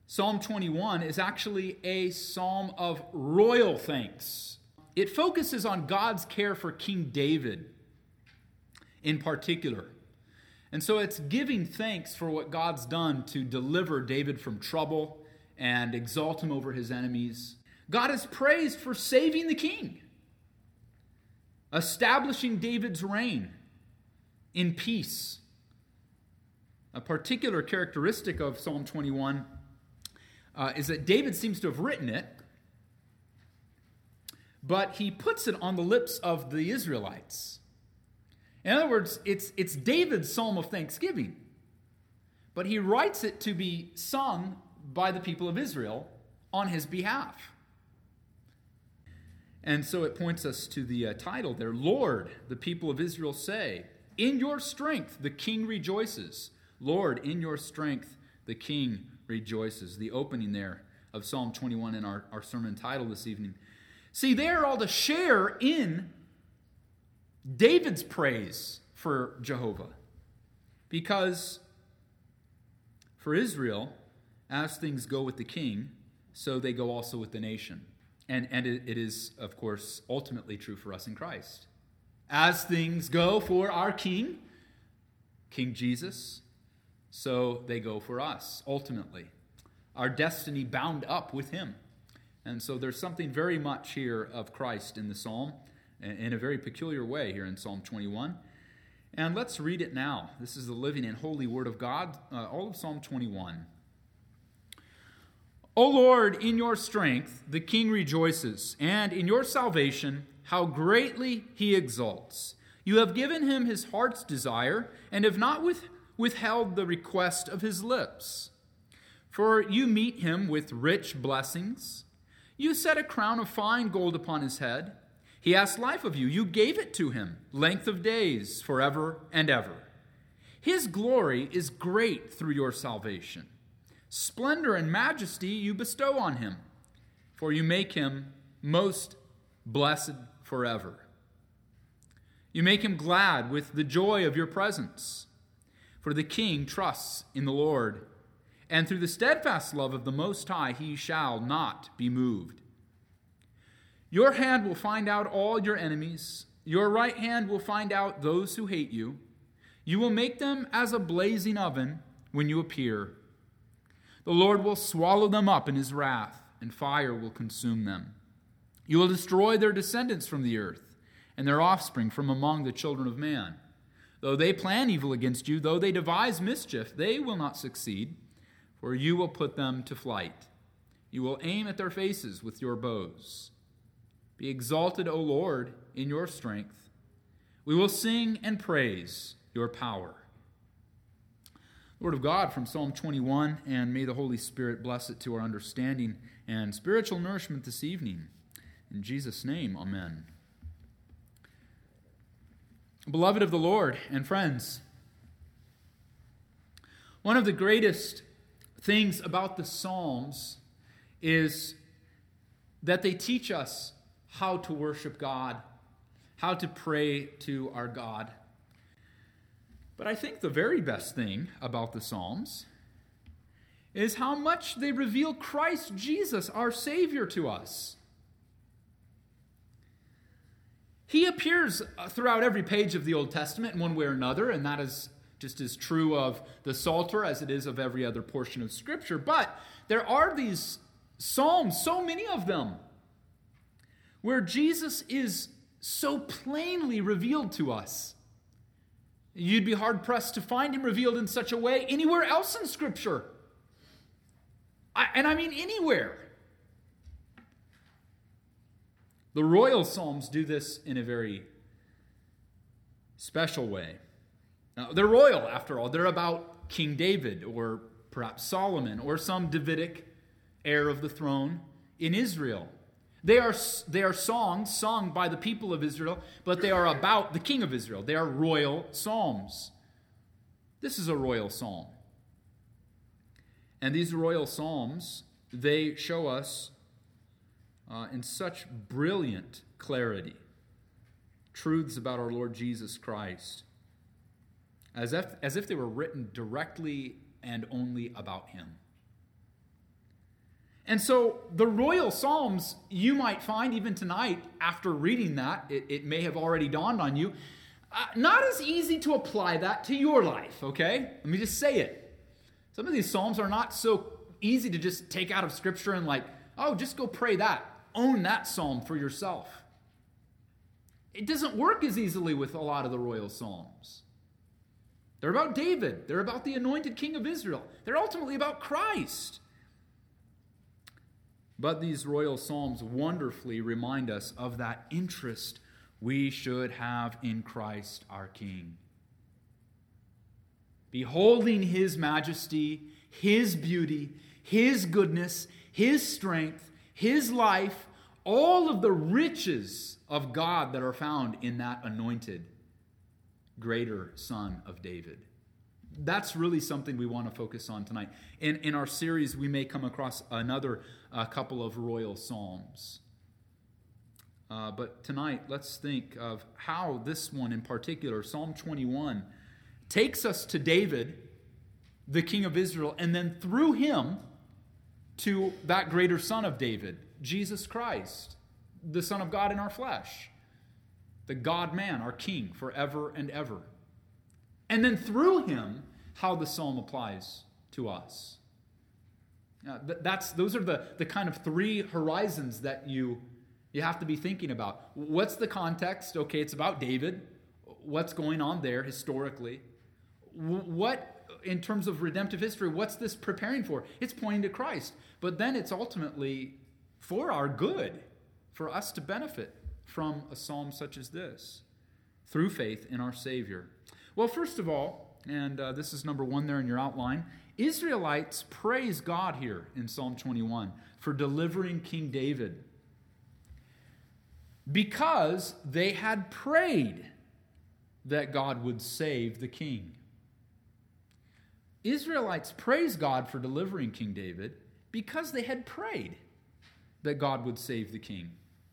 Psalm 21 is actually a psalm of royal thanks. It focuses on God's care for King David in particular. And so it's giving thanks for what God's done to deliver David from trouble and exalt him over his enemies. God is praised for saving the king, establishing David's reign in peace. A particular characteristic of Psalm 21 is that David seems to have written it, but he puts it on the lips of the Israelites. In other words, it's David's psalm of thanksgiving, but he writes it to be sung by the people of Israel on his behalf. And so it points us to the title there, Lord, the people of Israel say, in your strength the king rejoices. Lord, in your strength the king rejoices. The opening there of Psalm 21 in our sermon title this evening. See, they are all to share in David's praise for Jehovah. Because for Israel, as things go with the king, so they go also with the nation. And it is, of course, ultimately true for us in Christ. As things go for our King, King Jesus, so they go for us, ultimately. Our destiny bound up with him. And so there's something very much here of Christ in the psalm, in a very peculiar way here in Psalm 21. And let's read it now. This is the living and holy word of God, all of Psalm 21. O Lord, in your strength the king rejoices, and in your salvation how greatly he exalts. You have given him his heart's desire, and have not withheld the request of his lips. For you meet him with rich blessings. You set a crown of fine gold upon his head. He asked life of you. You gave it to him, length of days, forever and ever. His glory is great through your salvation. Splendor and majesty you bestow on him, for you make him most blessed forever. You make him glad with the joy of your presence, for the king trusts in the Lord, and through the steadfast love of the Most High he shall not be moved. Your hand will find out all your enemies. Your right hand will find out those who hate you. You will make them as a blazing oven when you appear. The Lord will swallow them up in his wrath, and fire will consume them. You will destroy their descendants from the earth, and their offspring from among the children of man. Though they plan evil against you, though they devise mischief, they will not succeed, for you will put them to flight. You will aim at their faces with your bows. Be exalted, O Lord, in your strength. We will sing and praise your power. Word of God from Psalm 21, and may the Holy Spirit bless it to our understanding and spiritual nourishment this evening. In Jesus' name, amen. Beloved of the Lord and friends, one of the greatest things about the Psalms is that they teach us how to worship God, how to pray to our God. But I think the very best thing about the Psalms is how much they reveal Christ Jesus, our Savior, to us. He appears throughout every page of the Old Testament in one way or another, and that is just as true of the Psalter as it is of every other portion of Scripture. But there are these Psalms, so many of them, where Jesus is so plainly revealed to us. You'd be hard-pressed to find him revealed in such a way anywhere else in Scripture. I mean anywhere. The royal Psalms do this in a very special way. Now, they're royal, after all. They're about King David, or perhaps Solomon, or some Davidic heir of the throne in Israel. They are songs sung by the people of Israel, but they are about the king of Israel. They are royal psalms. This is a royal psalm. And these royal psalms, they show us in such brilliant clarity truths about our Lord Jesus Christ, as if they were written directly and only about him. And so the royal psalms, you might find even tonight, after reading that, it may have already dawned on you, not as easy to apply that to your life, okay? Let me just say it. Some of these psalms are not so easy to just take out of Scripture and just go pray that. Own that psalm for yourself. It doesn't work as easily with a lot of the royal psalms. They're about David. They're about the anointed king of Israel. They're ultimately about Christ. But these royal psalms wonderfully remind us of that interest we should have in Christ our King. Beholding his majesty, his beauty, his goodness, his strength, his life, all of the riches of God that are found in that anointed, greater Son of David. That's really something we want to focus on tonight. In our series, we may come across another couple of royal psalms. But tonight, let's think of how this one in particular, Psalm 21, takes us to David, the king of Israel, and then through him to that greater Son of David, Jesus Christ, the Son of God in our flesh, the God-man, our King, forever and ever. And then through him, how the psalm applies to us. Those are the kind of three horizons that you have to be thinking about. What's the context? Okay, it's about David. What's going on there historically? What, in terms of redemptive history, what's this preparing for? It's pointing to Christ. But then it's ultimately for our good, for us to benefit from a psalm such as this, through faith in our Savior. Well, first of all, and this is number one there in your outline, Israelites praise God here in Psalm 21 for delivering King David because they had prayed that God would save the king. Israelites praise God for delivering King David because they had prayed that God would save the king.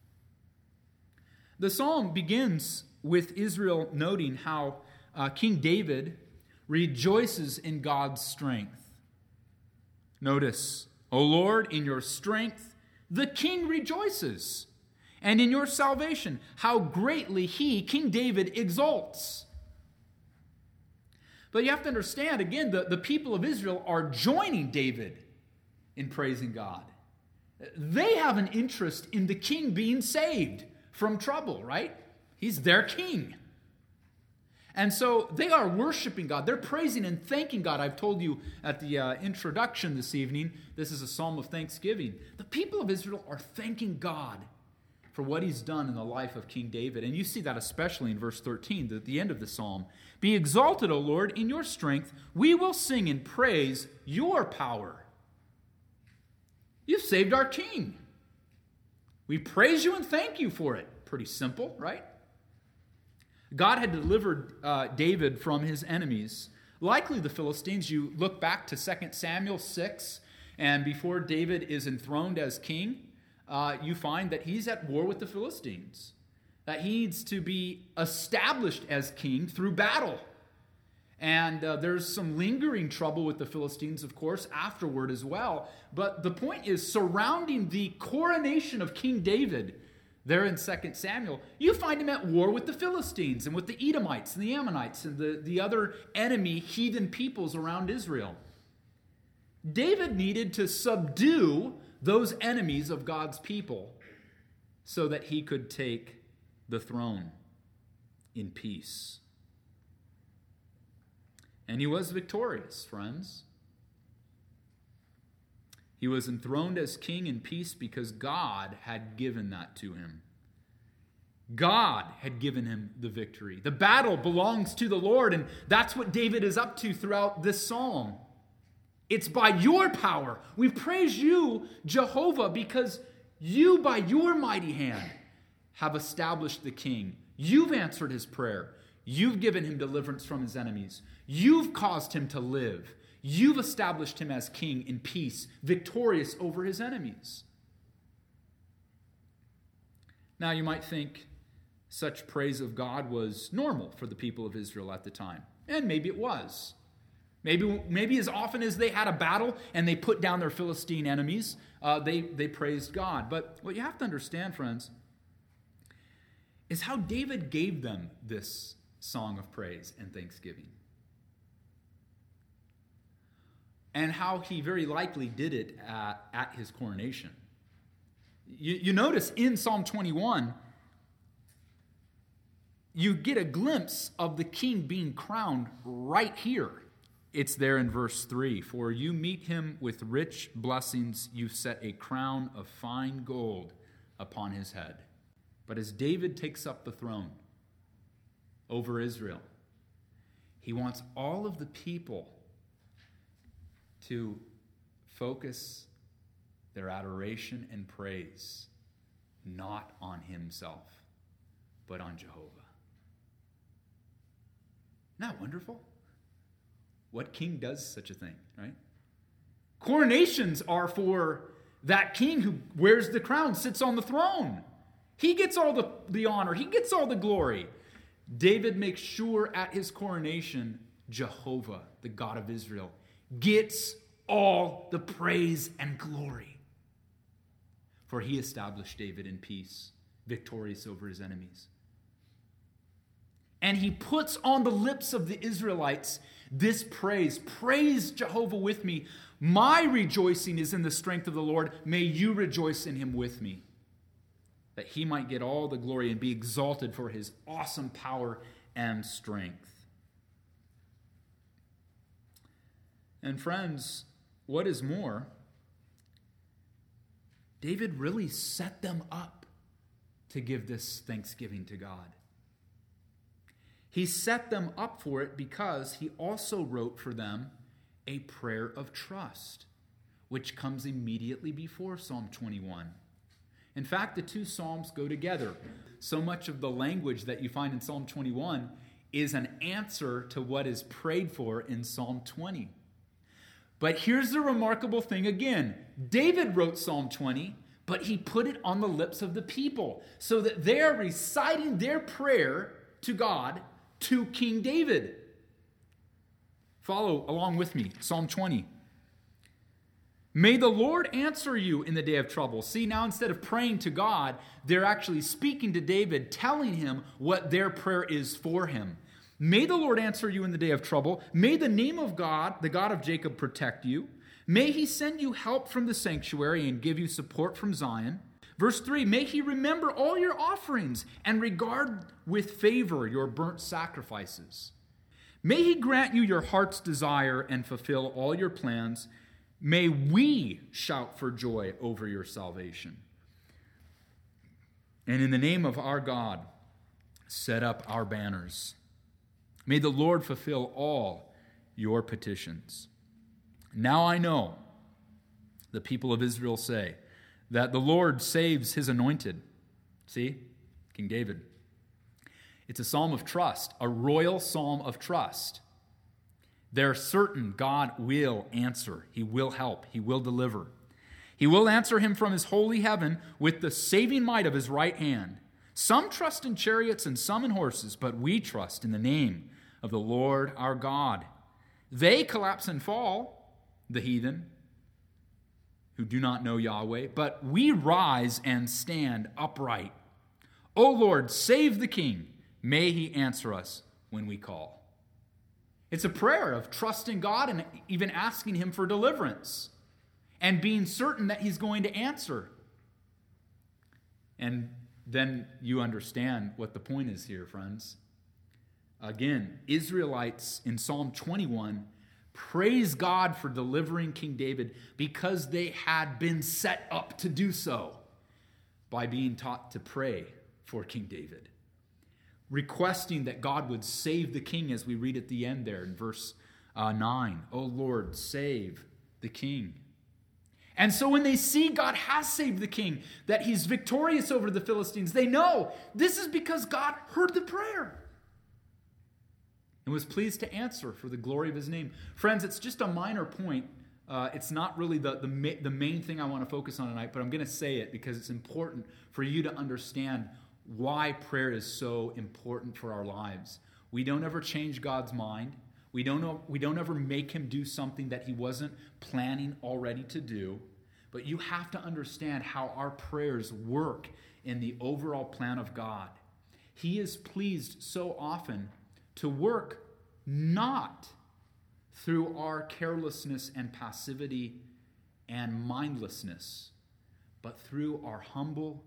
The psalm begins with Israel noting how King David rejoices in God's strength. Notice, O Lord, in your strength, the king rejoices. And in your salvation, how greatly he, King David, exalts. But you have to understand, again, the people of Israel are joining David in praising God. They have an interest in the king being saved from trouble, right? He's their king. And so they are worshiping God. They're praising and thanking God. I've told you at the introduction this evening, this is a psalm of thanksgiving. The people of Israel are thanking God for what he's done in the life of King David. And you see that especially in verse 13, at the end of the psalm. Be exalted, O Lord, in your strength. We will sing and praise your power. You've saved our king. We praise you and thank you for it. Pretty simple, right? God had delivered David from his enemies, likely the Philistines. You look back to 2 Samuel 6, and before David is enthroned as king, you find that he's at war with the Philistines, that he needs to be established as king through battle. And there's some lingering trouble with the Philistines, of course, afterward as well. But the point is, surrounding the coronation of King David, there in 2 Samuel, you find him at war with the Philistines and with the Edomites and the Ammonites and the other enemy heathen peoples around Israel. David needed to subdue those enemies of God's people so that he could take the throne in peace. And he was victorious, friends. He was enthroned as king in peace because God had given that to him. God had given him the victory. The battle belongs to the Lord, and that's what David is up to throughout this psalm. It's by your power. We praise you, Jehovah, because you, by your mighty hand, have established the king. You've answered his prayer. You've given him deliverance from his enemies. You've caused him to live. You've established him as king in peace, victorious over his enemies. Now, you might think such praise of God was normal for the people of Israel at the time. And maybe it was. Maybe as often as they had a battle and they put down their Philistine enemies, they praised God. But what you have to understand, friends, is how David gave them this song of praise and thanksgiving. And how he very likely did it at his coronation. You notice in Psalm 21, you get a glimpse of the king being crowned right here. It's there in verse 3. For you meet him with rich blessings, you set a crown of fine gold upon his head. But as David takes up the throne over Israel, he wants all of the people to focus their adoration and praise not on himself, but on Jehovah. Isn't that wonderful? What king does such a thing, right? Coronations are for that king who wears the crown, sits on the throne. He gets all the honor. He gets all the glory. David makes sure at his coronation, Jehovah, the God of Israel, gets all the praise and glory. For he established David in peace, victorious over his enemies. And he puts on the lips of the Israelites this praise. Praise Jehovah with me. My rejoicing is in the strength of the Lord. May you rejoice in him with me. That he might get all the glory and be exalted for his awesome power and strength. And friends, what is more, David really set them up to give this thanksgiving to God. He set them up for it because he also wrote for them a prayer of trust, which comes immediately before Psalm 21. In fact, the two Psalms go together. So much of the language that you find in Psalm 21 is an answer to what is prayed for in Psalm 20. But here's the remarkable thing again. David wrote Psalm 20, but he put it on the lips of the people so that they're reciting their prayer to God to King David. Follow along with me, Psalm 20. May the Lord answer you in the day of trouble. See, now instead of praying to God, they're actually speaking to David, telling him what their prayer is for him. May the Lord answer you in the day of trouble. May the name of God, the God of Jacob, protect you. May he send you help from the sanctuary and give you support from Zion. Verse 3, may he remember all your offerings and regard with favor your burnt sacrifices. May he grant you your heart's desire and fulfill all your plans. May we shout for joy over your salvation. And in the name of our God, set up our banners. May the Lord fulfill all your petitions. Now I know, the people of Israel say, that the Lord saves his anointed. See, King David. It's a psalm of trust, a royal psalm of trust. They're certain God will answer. He will help. He will deliver. He will answer him from his holy heaven with the saving might of his right hand. Some trust in chariots and some in horses, but we trust in the name of the Lord our God. They collapse and fall, the heathen, who do not know Yahweh, but we rise and stand upright. O Lord, save the king. May he answer us when we call. It's a prayer of trusting God and even asking him for deliverance and being certain that he's going to answer. And then you understand what the point is here, friends. Again, Israelites in Psalm 21 praise God for delivering King David because they had been set up to do so by being taught to pray for King David, requesting that God would save the king, as we read at the end there in verse 9. O Lord, save the king. And so when they see God has saved the king, that he's victorious over the Philistines, they know this is because God heard the prayer and was pleased to answer for the glory of his name. Friends, it's just a minor point. It's not really the main thing I want to focus on tonight, but I'm going to say it because it's important for you to understand why prayer is so important for our lives. We don't ever change God's mind. We don't ever make him do something that he wasn't planning already to do. But you have to understand how our prayers work in the overall plan of God. He is pleased so often to work not through our carelessness and passivity and mindlessness, but through our humble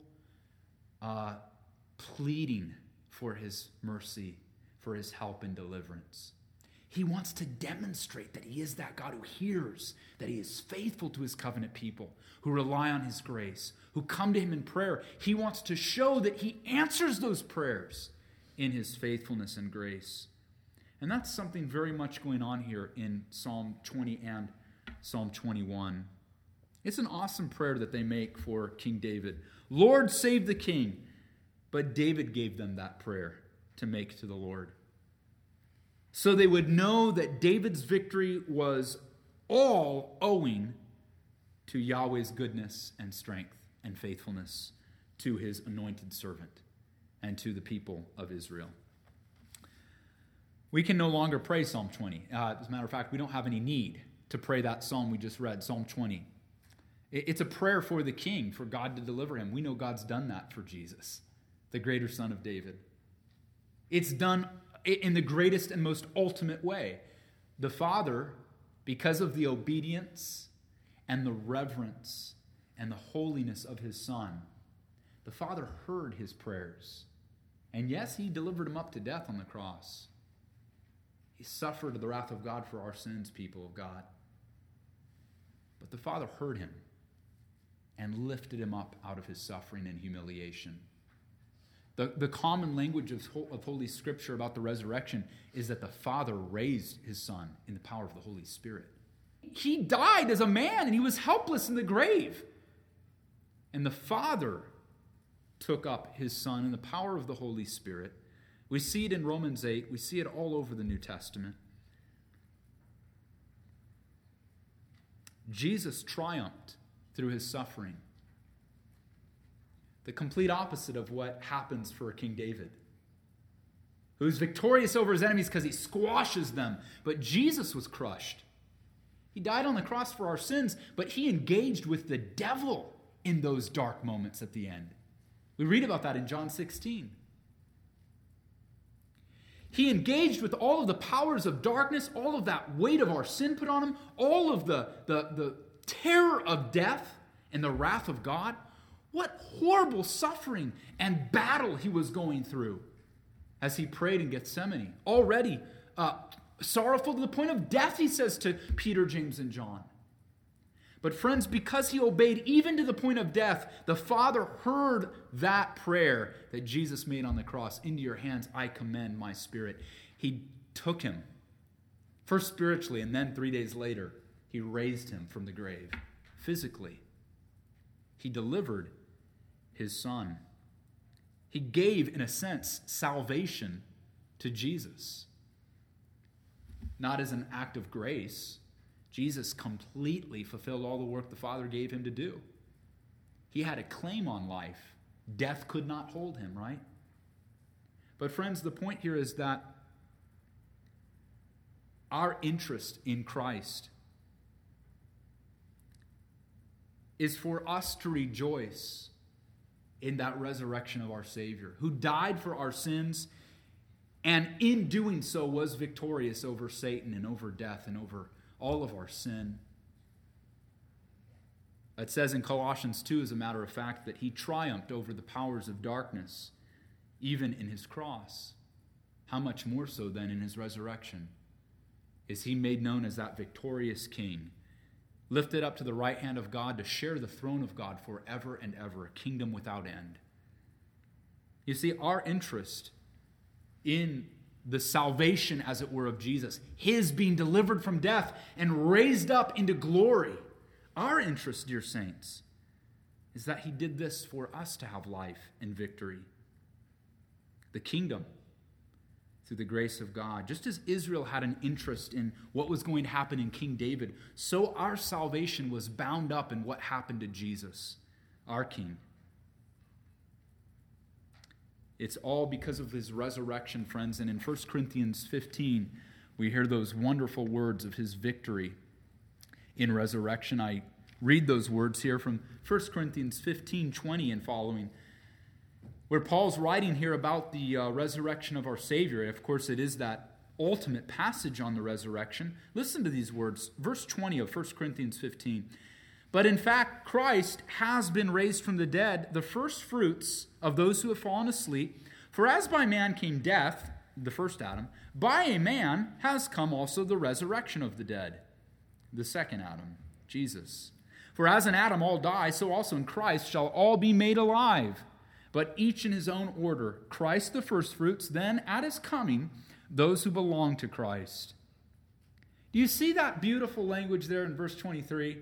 pleading for his mercy, for his help and deliverance. He wants to demonstrate that he is that God who hears, that he is faithful to his covenant people, who rely on his grace, who come to him in prayer. He wants to show that he answers those prayers in his faithfulness and grace. And that's something very much going on here in Psalm 20 and Psalm 21. It's an awesome prayer that they make for King David. Lord, save the king. But David gave them that prayer to make to the Lord. So they would know that David's victory was all owing to Yahweh's goodness and strength and faithfulness to his anointed servant and to the people of Israel. We can no longer pray Psalm 20. As a matter of fact, we don't have any need to pray that psalm we just read, Psalm 20. It's a prayer for the king, for God to deliver him. We know God's done that for Jesus, the greater son of David. It's done in the greatest and most ultimate way. The Father, because of the obedience and the reverence and the holiness of his Son, the Father heard his prayers. And yes, he delivered him up to death on the cross. He suffered the wrath of God for our sins, people of God. But the Father heard him and lifted him up out of his suffering and humiliation. The common language of Holy Scripture about the resurrection is that the Father raised his Son in the power of the Holy Spirit. He died as a man and he was helpless in the grave. And the Father took up his Son in the power of the Holy Spirit. We see it in Romans 8. We see it all over the New Testament. Jesus triumphed through his suffering. The complete opposite of what happens for King David, who's victorious over his enemies because he squashes them. But Jesus was crushed. He died on the cross for our sins, but he engaged with the devil in those dark moments at the end. We read about that in John 16. He engaged with all of the powers of darkness, all of that weight of our sin put on him, all of the terror of death and the wrath of God. What horrible suffering and battle he was going through as he prayed in Gethsemane. Already sorrowful to the point of death, he says to Peter, James, and John. But friends, because he obeyed even to the point of death, the Father heard that prayer that Jesus made on the cross. Into your hands I commend my spirit. He took him, first spiritually, and then 3 days later, he raised him from the grave, physically. He delivered his Son. He gave, in a sense, salvation to Jesus. Not as an act of grace. Jesus completely fulfilled all the work the Father gave him to do. He had a claim on life. Death could not hold him, right? But friends, the point here is that our interest in Christ is for us to rejoice in that resurrection of our Savior, who died for our sins, and in doing so was victorious over Satan and over death and over all of our sin. It says in Colossians 2, as a matter of fact, that he triumphed over the powers of darkness, even in his cross. How much more so then in his resurrection is he made known as that victorious King, lifted up to the right hand of God to share the throne of God forever and ever, a kingdom without end. You see, our interest in the salvation, as it were, of Jesus, his being delivered from death and raised up into glory, our interest, dear saints, is that he did this for us to have life and victory. The kingdom, through the grace of God. Just as Israel had an interest in what was going to happen in King David, so our salvation was bound up in what happened to Jesus, our King. It's all because of his resurrection, friends. And in 1 Corinthians 15, we hear those wonderful words of his victory in resurrection. I read those words here from 1 Corinthians 15:20 and following, where Paul's writing here about the resurrection of our Savior. And of course, it is that ultimate passage on the resurrection. Listen to these words, verse 20 of 1 Corinthians 15. But in fact, Christ has been raised from the dead, the first fruits of those who have fallen asleep. For as by man came death, the first Adam, by a man has come also the resurrection of the dead, the second Adam, Jesus. For as in Adam all die, so also in Christ shall all be made alive, but each in his own order. Christ the firstfruits, then at his coming, those who belong to Christ. Do you see that beautiful language there in verse 23?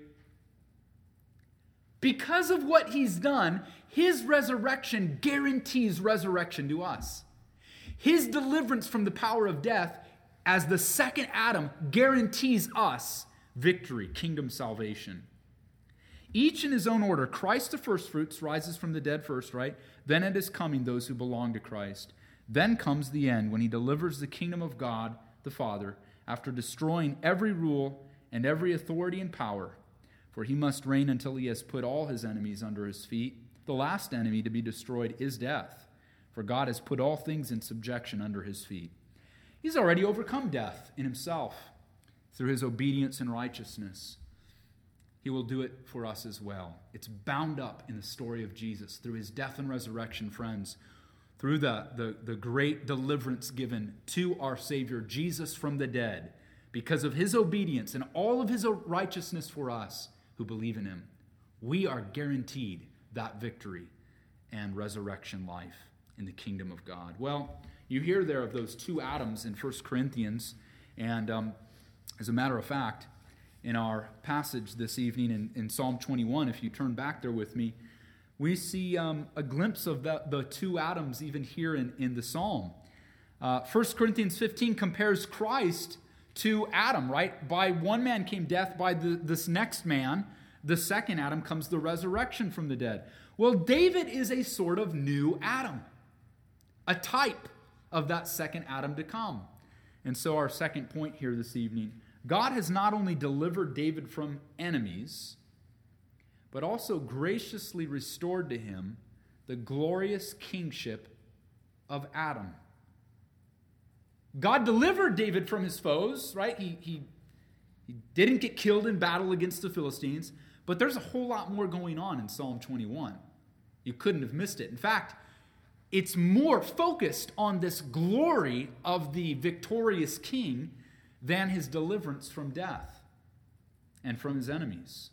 Because of what he's done, his resurrection guarantees resurrection to us. His deliverance from the power of death as the second Adam guarantees us victory, kingdom salvation. Each in his own order. Christ the firstfruits rises from the dead first, right? Then at his coming, those who belong to Christ. Then comes the end when he delivers the kingdom of God, the Father, after destroying every rule and every authority and power. For he must reign until he has put all his enemies under his feet. The last enemy to be destroyed is death. For God has put all things in subjection under his feet. He's already overcome death in himself through his obedience and righteousness. He will do it for us as well. It's bound up in the story of Jesus through his death and resurrection, friends. Through the great deliverance given to our Savior, Jesus from the dead, because of his obedience and all of his righteousness for us who believe in him, we are guaranteed that victory and resurrection life in the kingdom of God. Well, you hear there of those two Adams in 1 Corinthians, and as a matter of fact, in our passage this evening in Psalm 21, if you turn back there with me, we see a glimpse of the two Adams even here in the psalm. 1 Corinthians 15 compares Christ to Adam, right? By one man came death, by this next man, the second Adam, comes the resurrection from the dead. Well, David is a sort of new Adam, a type of that second Adam to come. And so our second point here this evening, God has not only delivered David from enemies, but also graciously restored to him the glorious kingship of Adam. God delivered David from his foes, right? He didn't get killed in battle against the Philistines, but there's a whole lot more going on in Psalm 21. You couldn't have missed it. In fact, it's more focused on this glory of the victorious king than his deliverance from death and from his enemies.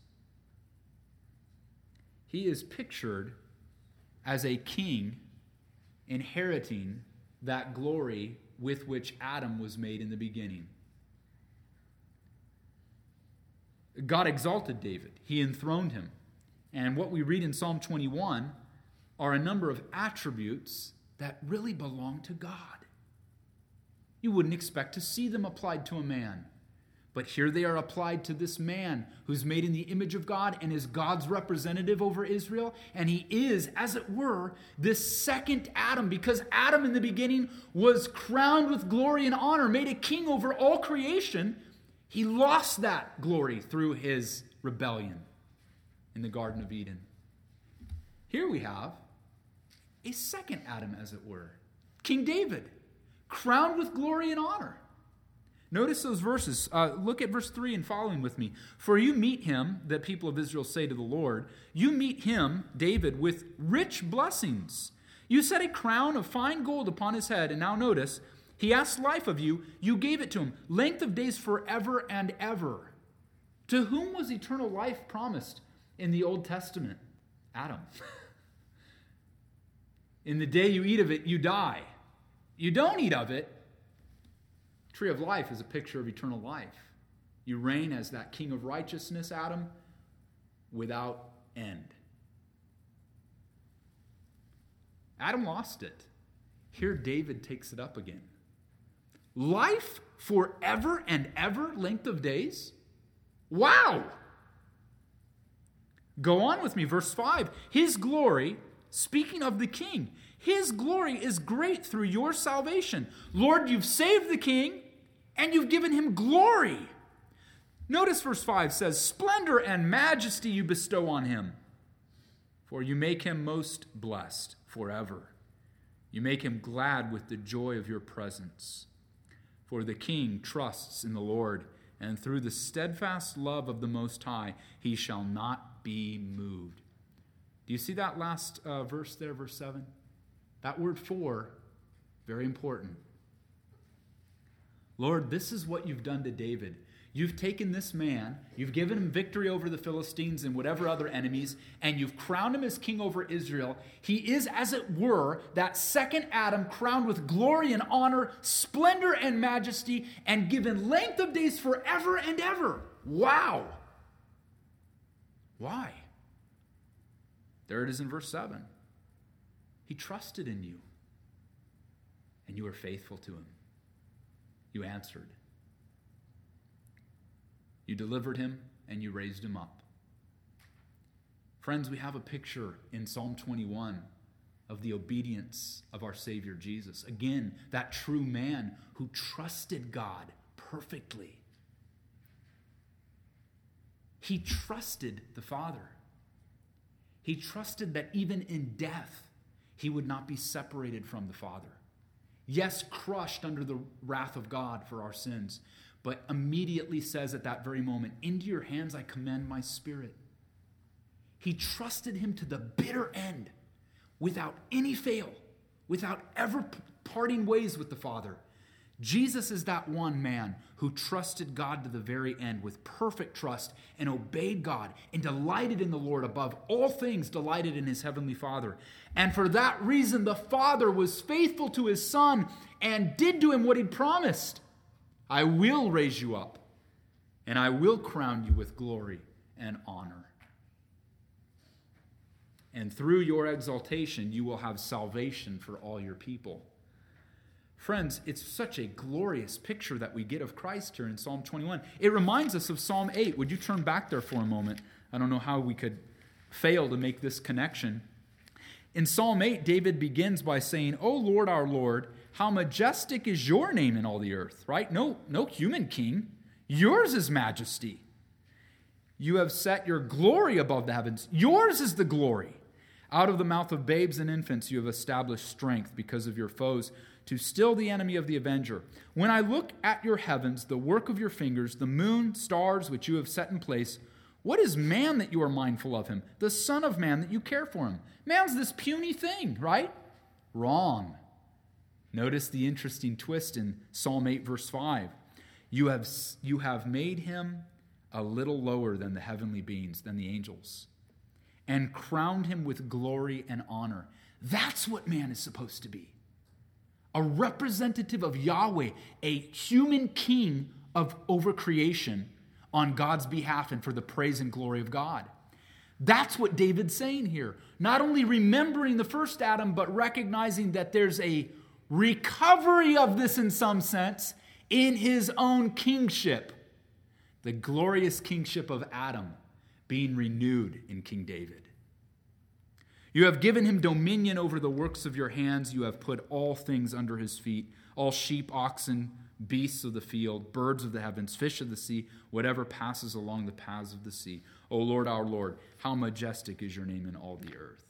He is pictured as a king inheriting that glory with which Adam was made in the beginning. God exalted David. He enthroned him. And what we read in Psalm 21 are a number of attributes that really belong to God. You wouldn't expect to see them applied to a man. But here they are applied to this man who's made in the image of God and is God's representative over Israel. And he is, as it were, this second Adam, because Adam in the beginning was crowned with glory and honor, made a king over all creation. He lost that glory through his rebellion in the Garden of Eden. Here we have a second Adam, as it were, King David, crowned with glory and honor. Notice those verses. Look at verse 3 and following with me. For you meet him, the people of Israel say to the Lord, you meet him, David, with rich blessings. You set a crown of fine gold upon his head. And now notice, he asked life of you. You gave it to him. Length of days forever and ever. To whom was eternal life promised in the Old Testament? Adam. In the day you eat of it, you die. You don't eat of it. Tree of life is a picture of eternal life. You reign as that king of righteousness, Adam, without end. Adam lost it. Here David takes it up again. Life forever and ever, length of days? Wow! Go on with me, verse 5. His glory, speaking of the king, his glory is great through your salvation. Lord, you've saved the king. and you've given him glory. Notice verse 5 says, splendor and majesty you bestow on him, for you make him most blessed forever. You make him glad with the joy of your presence. For the king trusts in the Lord, and through the steadfast love of the Most High, he shall not be moved. Do you see that last verse there, verse 7? That word for, very important. Lord, this is what you've done to David. You've taken this man, you've given him victory over the Philistines and whatever other enemies, and you've crowned him as king over Israel. He is, as it were, that second Adam, crowned with glory and honor, splendor and majesty, and given length of days forever and ever. Wow. Why? There it is in verse 7. He trusted in you, and you were faithful to him. You answered. You delivered him, and you raised him up. Friends, we have a picture in Psalm 21 of the obedience of our Savior Jesus. Again, that true man who trusted God perfectly. He trusted the Father. He trusted that even in death, he would not be separated from the Father. Yes, crushed under the wrath of God for our sins, but immediately says at that very moment, into your hands I commend my spirit. He trusted him to the bitter end, without any fail, without ever parting ways with the Father. Jesus is that one man who trusted God to the very end with perfect trust and obeyed God and delighted in the Lord above all things, delighted in his heavenly Father. And for that reason, the Father was faithful to his Son and did to him what he promised. I will raise you up, and I will crown you with glory and honor. And through your exaltation, you will have salvation for all your people. Friends, it's such a glorious picture that we get of Christ here in Psalm 21. It reminds us of Psalm 8. Would you turn back there for a moment? I don't know how we could fail to make this connection. In Psalm 8, David begins by saying, O Lord, our Lord, how majestic is your name in all the earth, right? No human king. Yours is majesty. You have set your glory above the heavens. Yours is the glory. Out of the mouth of babes and infants you have established strength because of your foes, to still the enemy of the avenger. When I look at your heavens, the work of your fingers, the moon, stars which you have set in place, what is man that you are mindful of him? The son of man that you care for him? Man's this puny thing, right? Wrong. Notice the interesting twist in Psalm 8, verse 5. You have made him a little lower than the heavenly beings, than the angels, and crowned him with glory and honor. That's what man is supposed to be. A representative of Yahweh, a human king over creation on God's behalf and for the praise and glory of God. That's what David's saying here. Not only remembering the first Adam, but recognizing that there's a recovery of this in some sense in his own kingship. The glorious kingship of Adam being renewed in King David. You have given him dominion over the works of your hands. You have put all things under his feet, all sheep, oxen, beasts of the field, birds of the heavens, fish of the sea, whatever passes along the paths of the sea. O Lord, our Lord, how majestic is your name in all the earth.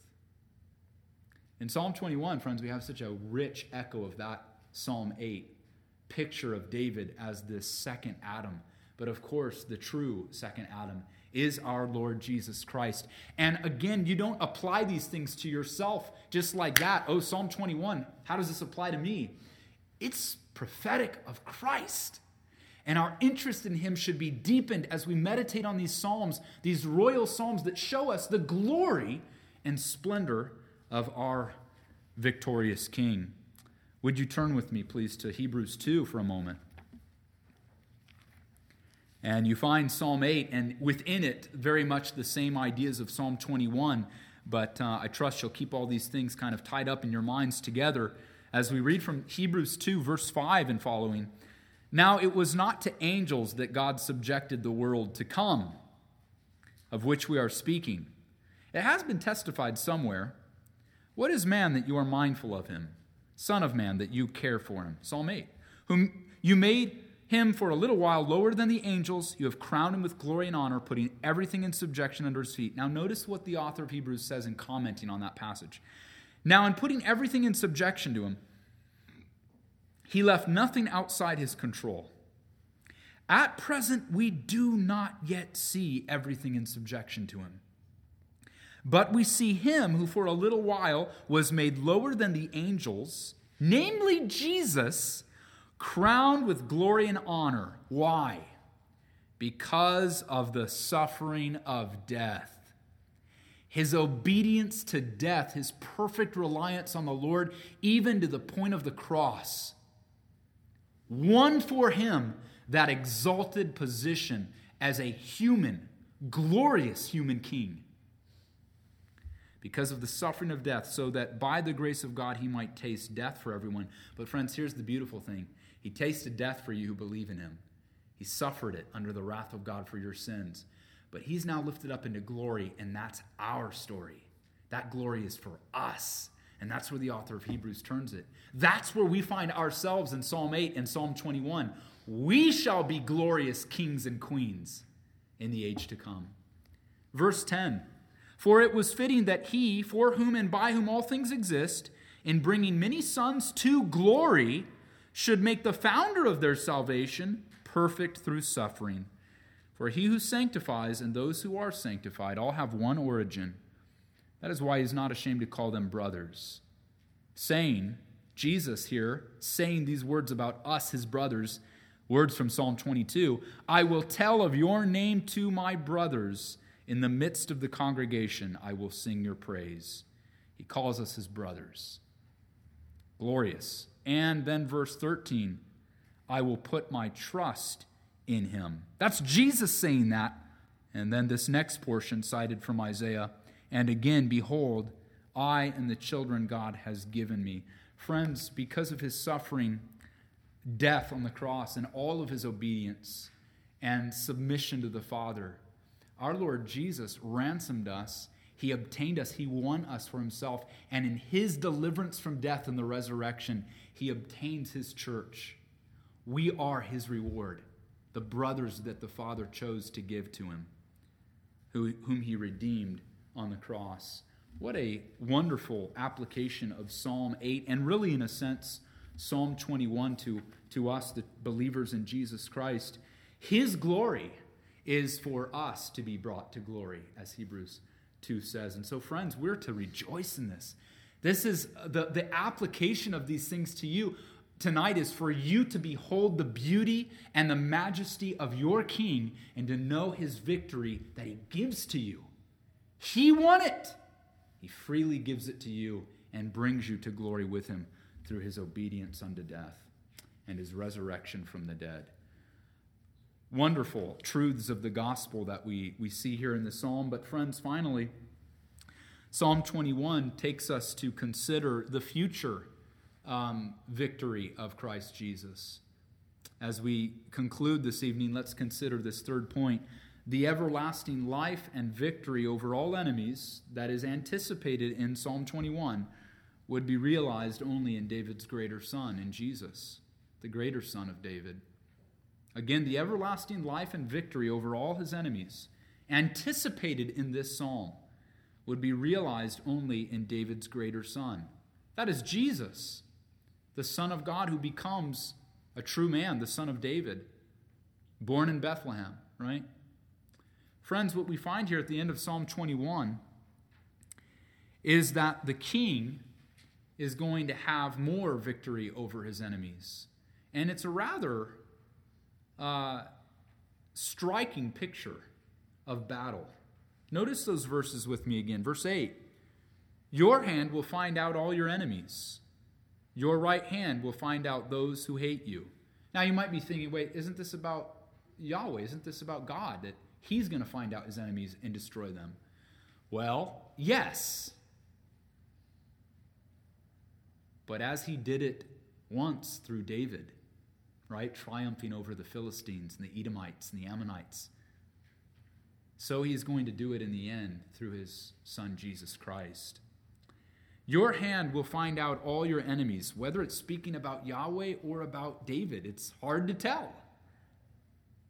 In Psalm 21, friends, we have such a rich echo of that Psalm 8 picture of David as this second Adam. But of course, the true second Adam is our Lord Jesus Christ. And again, you don't apply these things to yourself just like that. Oh, Psalm 21, how does this apply to me? It's prophetic of Christ. And our interest in him should be deepened as we meditate on these psalms, these royal psalms that show us the glory and splendor of our victorious King. Would you turn with me, please, to Hebrews 2 for a moment? And you find Psalm 8, and within it, very much the same ideas of Psalm 21. But I trust you'll keep all these things kind of tied up in your minds together as we read from Hebrews 2, verse 5 and following. Now it was not to angels that God subjected the world to come, of which we are speaking. It has been testified somewhere. What is man that you are mindful of him? Son of man that you care for him. Psalm 8. Whom you made him for a little while lower than the angels. You have crowned him with glory and honor, putting everything in subjection under his feet. Now notice what the author of Hebrews says in commenting on that passage. Now in putting everything in subjection to him, he left nothing outside his control. At present, we do not yet see everything in subjection to him. But we see him who for a little while was made lower than the angels, namely Jesus, crowned with glory and honor. Why? Because of the suffering of death. His obedience to death, his perfect reliance on the Lord, even to the point of the cross, won for him that exalted position as a human, glorious human king. Because of the suffering of death, so that by the grace of God he might taste death for everyone. But friends, here's the beautiful thing. He tasted death for you who believe in him. He suffered it under the wrath of God for your sins. But he's now lifted up into glory, and that's our story. That glory is for us. And that's where the author of Hebrews turns it. That's where we find ourselves in Psalm 8 and Psalm 21. We shall be glorious kings and queens in the age to come. Verse 10, for it was fitting that he, for whom and by whom all things exist, in bringing many sons to glory, should make the founder of their salvation perfect through suffering. For he who sanctifies and those who are sanctified all have one origin. That is why he's not ashamed to call them brothers. Saying, Jesus here, saying these words about us, his brothers, words from Psalm 22, I will tell of your name to my brothers. In the midst of the congregation, I will sing your praise. He calls us his brothers. Glorious. And then verse 13, I will put my trust in him. That's Jesus saying that. And then this next portion cited from Isaiah, and again, behold, I and the children God has given me. Friends, because of his suffering, death on the cross, and all of his obedience and submission to the Father, our Lord Jesus ransomed us. He obtained us. He won us for himself. And in his deliverance from death and the resurrection, he obtains his church. We are his reward, the brothers that the Father chose to give to him, whom he redeemed on the cross. What a wonderful application of Psalm 8, and really, in a sense, Psalm 21 to us, the believers in Jesus Christ. His glory is for us to be brought to glory, as Hebrews 2 says. And so, friends, we're to rejoice in this. This is the application of these things to you tonight, is for you to behold the beauty and the majesty of your King and to know his victory that he gives to you. He won it. He freely gives it to you and brings you to glory with him through his obedience unto death and his resurrection from the dead. Wonderful truths of the gospel that we see here in the psalm. But friends, finally, Psalm 21 takes us to consider the future victory of Christ Jesus. As we conclude this evening, let's consider this third point. The everlasting life and victory over all enemies that is anticipated in Psalm 21 would be realized only in David's greater son, in Jesus, the greater son of David. Again, the everlasting life and victory over all his enemies, anticipated in this psalm, would be realized only in David's greater son. That is Jesus, the Son of God who becomes a true man, the son of David, born in Bethlehem, right? Friends, what we find here at the end of Psalm 21 is that the king is going to have more victory over his enemies. And it's a rather striking picture of battle. Notice those verses with me again. Verse 8, your hand will find out all your enemies. Your right hand will find out those who hate you. Now you might be thinking, wait, isn't this about Yahweh? Isn't this about God, that he's going to find out his enemies and destroy them? Well, yes. But as he did it once through David, right, triumphing over the Philistines and the Edomites and the Ammonites, so he is going to do it in the end through his son Jesus Christ. Your hand will find out all your enemies, whether it's speaking about Yahweh or about David. It's hard to tell.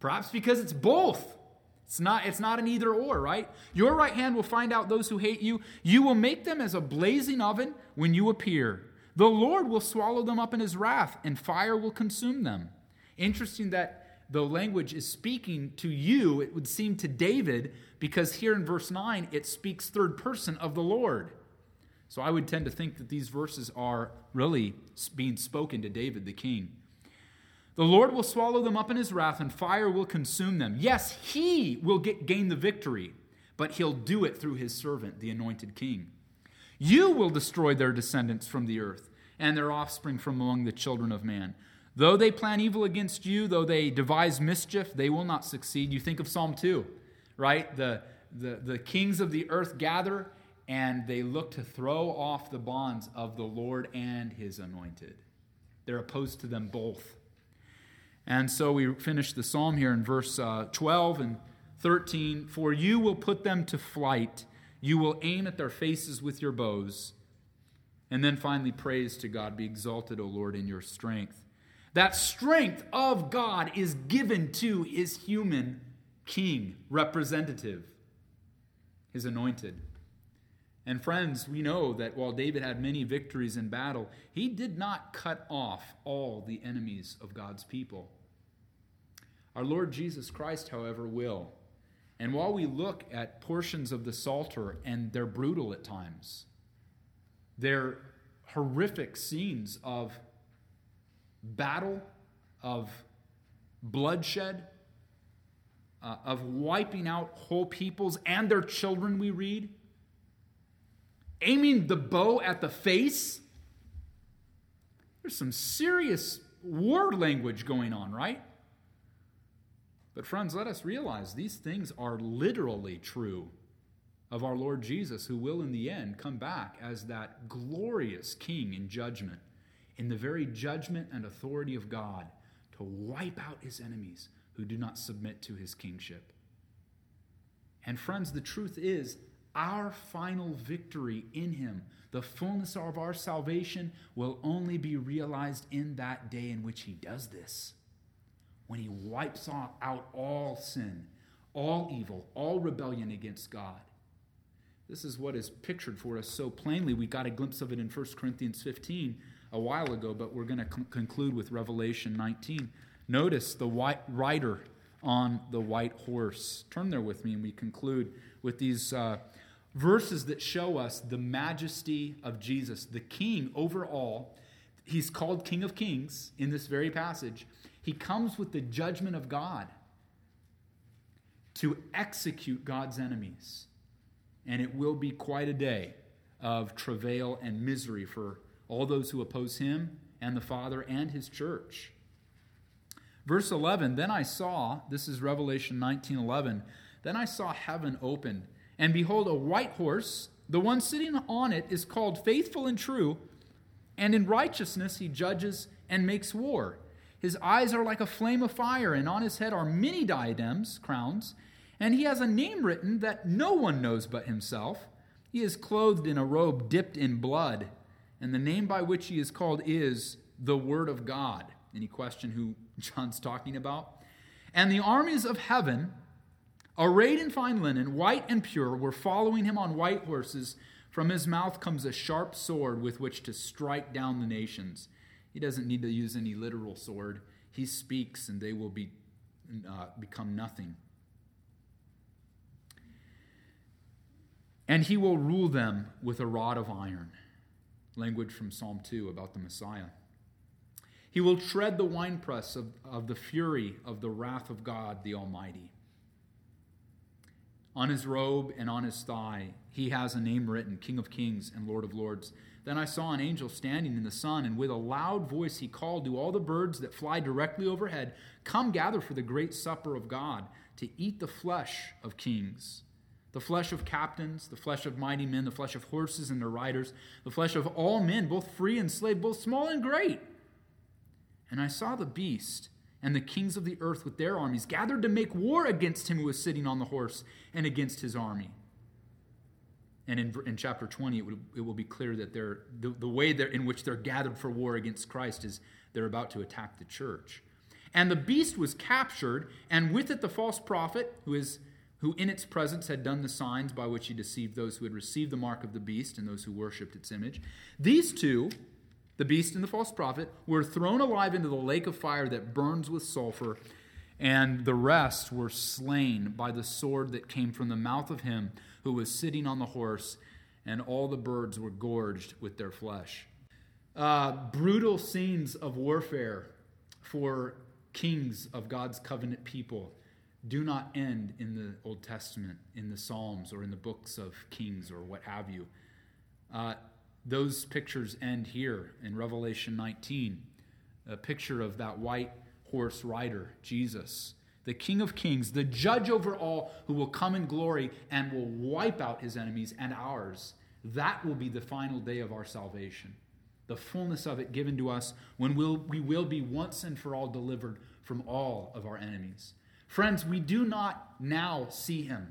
Perhaps because it's both. It's not an either or, right? Your right hand will find out those who hate you. You will make them as a blazing oven when you appear. The Lord will swallow them up in his wrath, and fire will consume them. Interesting that the language is speaking to you, it would seem to David, because here in verse 9, it speaks third person of the Lord. So I would tend to think that these verses are really being spoken to David the king. The Lord will swallow them up in his wrath, and fire will consume them. Yes, he will gain the victory, but he'll do it through his servant, the anointed king. You will destroy their descendants from the earth, and their offspring from among the children of man. Though they plan evil against you, though they devise mischief, they will not succeed. You think of Psalm 2, right? The kings of the earth gather, and they look to throw off the bonds of the Lord and his anointed. They're opposed to them both. And so we finish the psalm here in verse 12 and 13. For you will put them to flight. You will aim at their faces with your bows. And then finally, praise to God. Be exalted, O Lord, in your strength. That strength of God is given to his human king, representative, his anointed. And friends, we know that while David had many victories in battle, he did not cut off all the enemies of God's people. Our Lord Jesus Christ, however, will. And while we look at portions of the Psalter, and they're brutal at times, they're horrific scenes of battle, of bloodshed, of wiping out whole peoples and their children, we read. Aiming the bow at the face. There's some serious war language going on, right? But friends, let us realize these things are literally true of our Lord Jesus, who will in the end come back as that glorious king in judgment, in the very judgment and authority of God, to wipe out his enemies who do not submit to his kingship. And friends, the truth is, our final victory in him, the fullness of our salvation, will only be realized in that day in which he does this. When he wipes out all sin, all evil, all rebellion against God. This is what is pictured for us so plainly. We got a glimpse of it in 1 Corinthians 15 a while ago, but we're going to conclude with Revelation 19. Notice the white rider on the white horse. Turn there with me, and we conclude with these verses that show us the majesty of Jesus, the king over all. He's called King of Kings in this very passage. He comes with the judgment of God to execute God's enemies. And it will be quite a day of travail and misery for all those who oppose him and the Father and his church. Verse 11, then I saw, this is Revelation 19:11, then I saw heaven opened, and behold, a white horse. The one sitting on it is called Faithful and True, and in righteousness he judges and makes war. His eyes are like a flame of fire, and on his head are many diadems, crowns, and he has a name written that no one knows but himself. He is clothed in a robe dipped in blood, and the name by which he is called is the Word of God. Any question who John's talking about? And the armies of heaven, arrayed in fine linen, white and pure, were following him on white horses. From his mouth comes a sharp sword with which to strike down the nations. He doesn't need to use any literal sword. He speaks, and they will become nothing. And he will rule them with a rod of iron. Language from Psalm 2 about the Messiah. He will tread the winepress of the fury of the wrath of God the Almighty. On his robe and on his thigh, he has a name written, King of Kings and Lord of Lords. Then I saw an angel standing in the sun, and with a loud voice he called to all the birds that fly directly overhead, come gather for the great supper of God, to eat the flesh of kings, the flesh of captains, the flesh of mighty men, the flesh of horses and their riders, the flesh of all men, both free and slave, both small and great. And I saw the beast and the kings of the earth with their armies gathered to make war against him who was sitting on the horse and against his army. And in chapter 20, it will be clear that the way in which they're gathered for war against Christ is they're about to attack the church. And the beast was captured, and with it the false prophet, who in its presence had done the signs by which he deceived those who had received the mark of the beast and those who worshipped its image. These two, the beast and the false prophet, were thrown alive into the lake of fire that burns with sulfur, and the rest were slain by the sword that came from the mouth of him who was sitting on the horse, and all the birds were gorged with their flesh. Brutal scenes of warfare for kings of God's covenant people do not end in the Old Testament, in the Psalms, or in the books of Kings, or what have you. Those pictures end here in Revelation 19, a picture of that white horse rider, Jesus, the King of Kings, the judge over all, who will come in glory and will wipe out his enemies and ours. That will be the final day of our salvation, the fullness of it given to us when we will be once and for all delivered from all of our enemies. Friends, we do not now see him,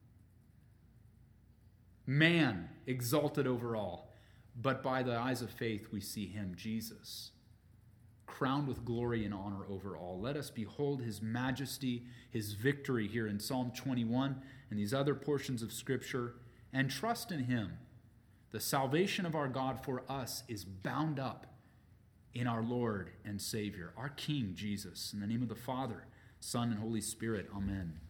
man exalted over all, but by the eyes of faith we see him, Jesus, crowned with glory and honor over all. Let us behold his majesty, his victory here in Psalm 21 and these other portions of Scripture, and trust in him. The salvation of our God for us is bound up in our Lord and Savior, our King, Jesus. In the name of the Father, Son, and Holy Spirit, amen.